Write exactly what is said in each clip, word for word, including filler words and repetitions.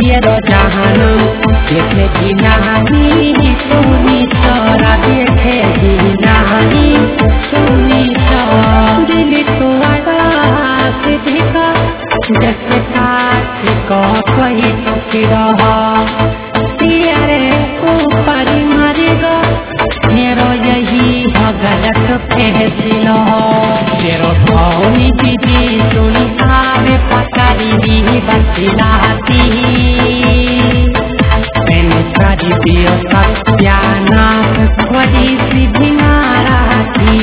पियरो जहानो देखेगी नहीं सुनी तोरा देखेगी नहीं सुनी तो दिल तो आवाज देखा जैसे काट को कोई रहा तेरे ऊपर मरेगा मेरो यही गलत फैसला तेरो कौनी दीदी सुनी आवे पकड़ी दी बचलाती मैंने सारी दियो सत्यानाश थोड़ी सी भिनारा थी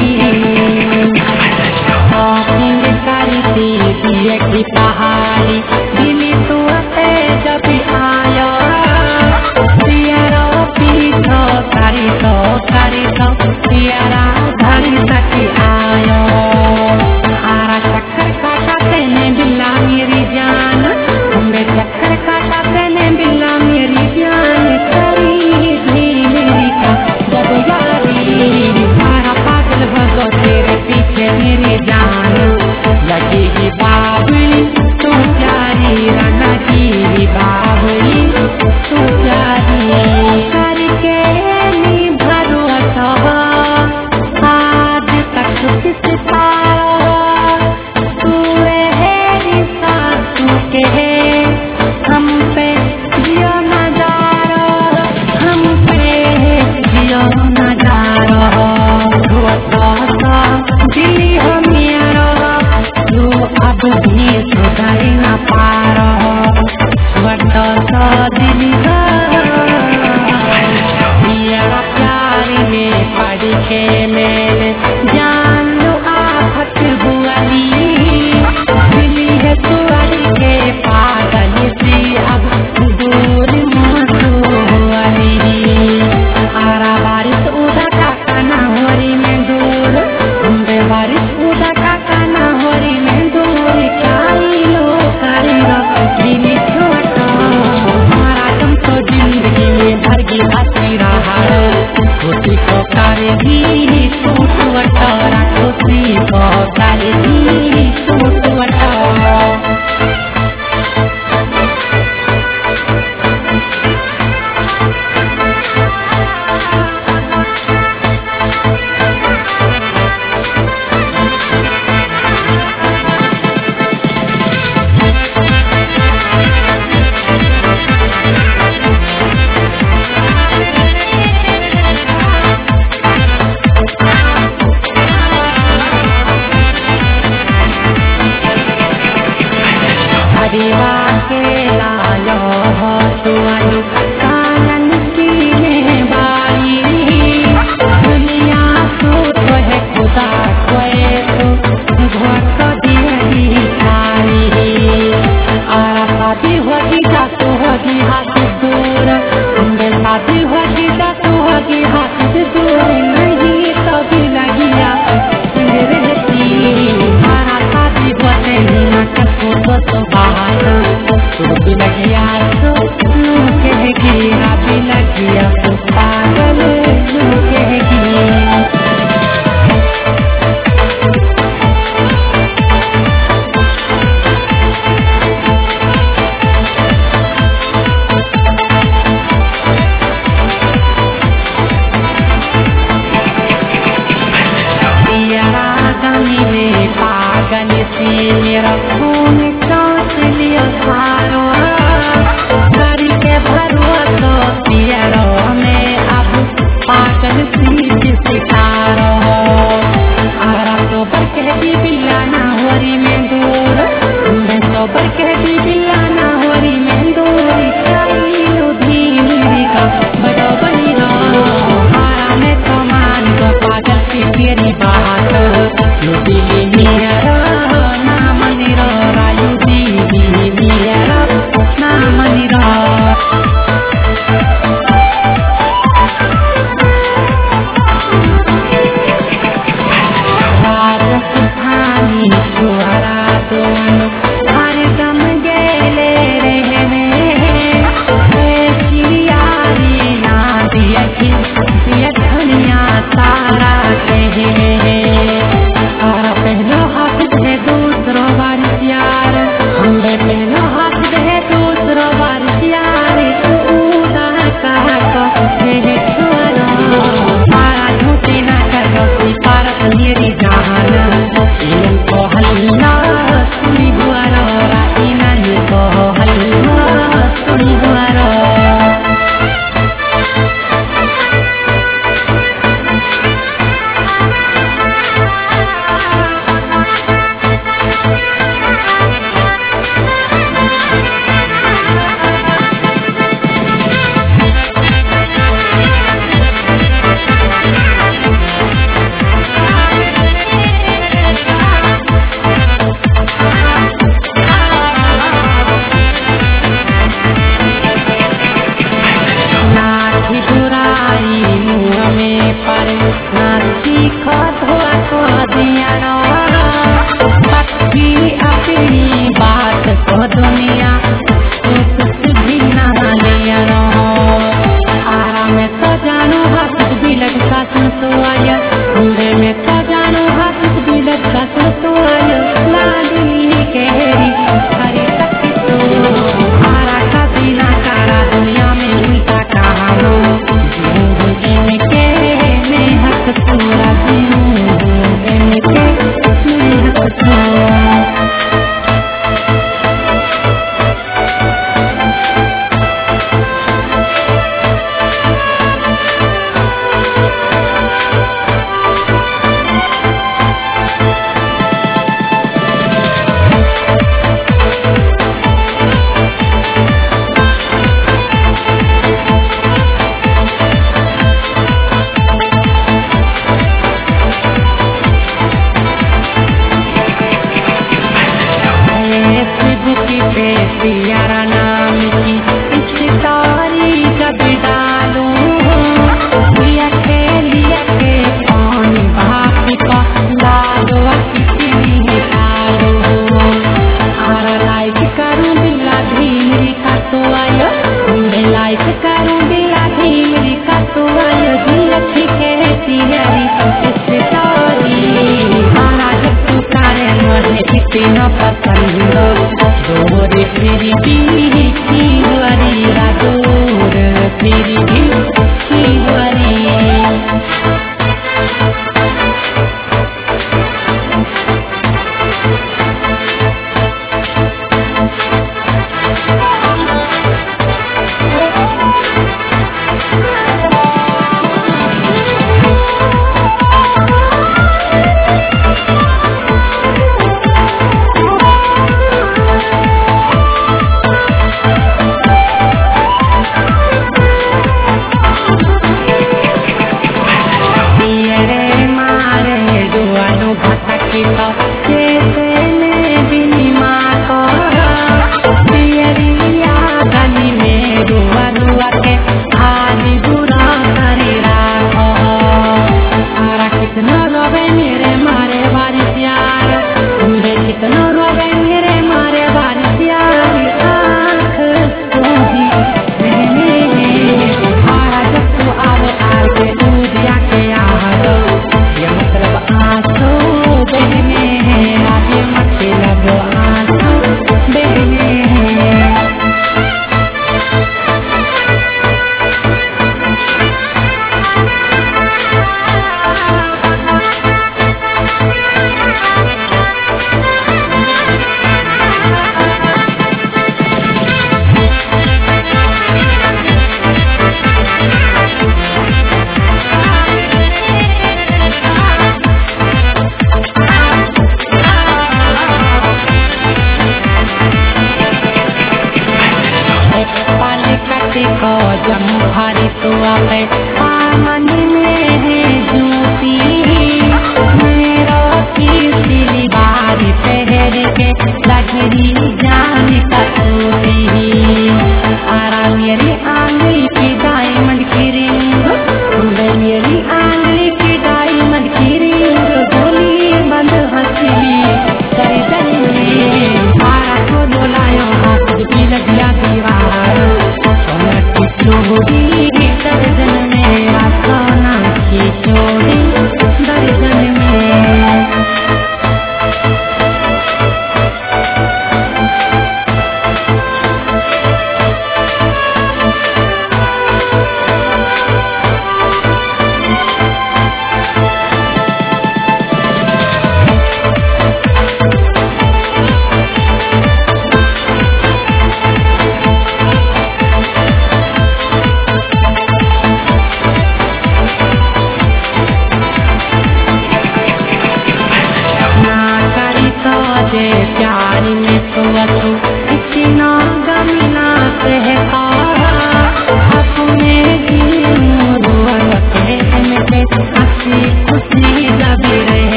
सारी दिए की पहाड़ी दिली तो जब आया तेरा पीछो करी तो करी तो तेरा धरी तक आयो आरा चक्कर काटा तेने बिल्ला मेरी जान मेरे चक्कर काटा तेने बिल्ला मेरी जान करी थी मेरी का जब यारी मारा पागल भगो तेरे पीछे मेरी जान लगेगी बाबुली तू प्यारी राना की बाबुली तू प्यारी करके नी भरोसा आज तक किस पारा तू है सासू के हम पे जियो नजारा हम पे जियो नजारा दिली हम तू अब भी सुधार न पा रहा दिली मेरा प्यार में पढ़ के मैंने जान लो आफत बुआली दिली है सुअर के पागल से अब दूर मसुआली आरा बारिश उदा का काना होरी में दूर उम्बे बारिश उदा का काना होरी में दूर काई लो कारी रो दिली छोटा हमारा तुम तो जिंदगी में भर की हंसी रहा खुशी को करेगी सूट वटारा खुशी को करेगी सूट वटारा के लालो हो तुअनु कानन की बाई दुनिया सूत है खुदा कोए तो घोट दिए खाई आरा शादी होगी जातु होगी हाथ दूर उनके शादी होगी जातु होगी हाथ दूर नहीं तभी लगिया रहती आरा शादी होते ही ना कसो तो बाहर भी लगिया तो तू कहेगी अभी लगिया तो पागल तू कहेगी पागल से मेरा खून कांच लिया सारो घर के भरोसा पियरो में अब पागल सी सितारो आरा तो बरकती बिल्ला ना होरी में दूर मैं तो बरकती बिल्ला ना होरी में दूर चाहिए धीमी का बड़ो बनी रो आरा में तो मान को पागल सी तेरी बात दिली मेरा नाम निरो रायु दिली मेरा नाम निरो राजस्थानी सुहरा दोनों हर दम गेले रहने चिड़ियारी ना दिया दिया धनिया सारा कहे दुनिया तो कुछ भी ना लिया रहो आराम में तो जानो हाथ भी लगता तो आया घूरे में तो जानो हाथ भी लगता तो आया लाली केरी हरी तक तो आरा का बिना कारा दुनिया में उल्टा कहानो इनके में हक पूरा इनके में हक पूरा प्यारा नाम की स्टोरी जब डालो लिया के लिया के पानी बाप का लालो किसी डालो आरा लाइक करूँ बिल्ला धीरे का तो आयो मुझे लाइक करूँ बिल्ला धीरे का तो आयो जी अच्छी कहती है स्टोरी आरा जब तू करे मुझे कितना पसंद दोरे फिरी भी चीवरी राजोर फिरी भी चीवरी जम्हारी तो आवे आमन में है जूती मेरा की दिली बारी पहर के लगरी जान का तूरी आरा मेरी आंगली की डायमंड की रिंग मेरी आंगली की डायमंड की रिंग गोली बंद हंसी करी दरी में आरा को डोलायो हाथ की लगिया दीवार चोरी दर्जन मेरा सोना की चोरी दर्जन में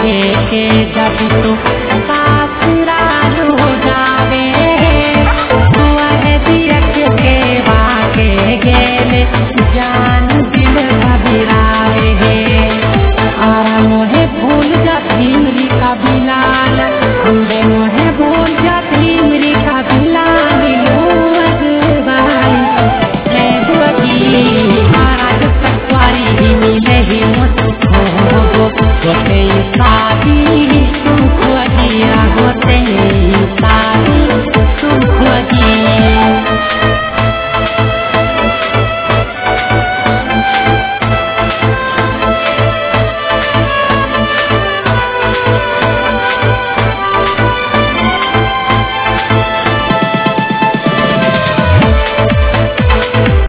देखे जब तो कासरार हो जावे वह दियक के वाके गेले जान दिल घबरावे आरा मोहे भूल जाती मेरी का बिलाल हमरे मोहे भूल जाती मेरी का बिलाल लोग भाई है दुआई आरा जब तक वारी ही मिले ही मुझको होते शादी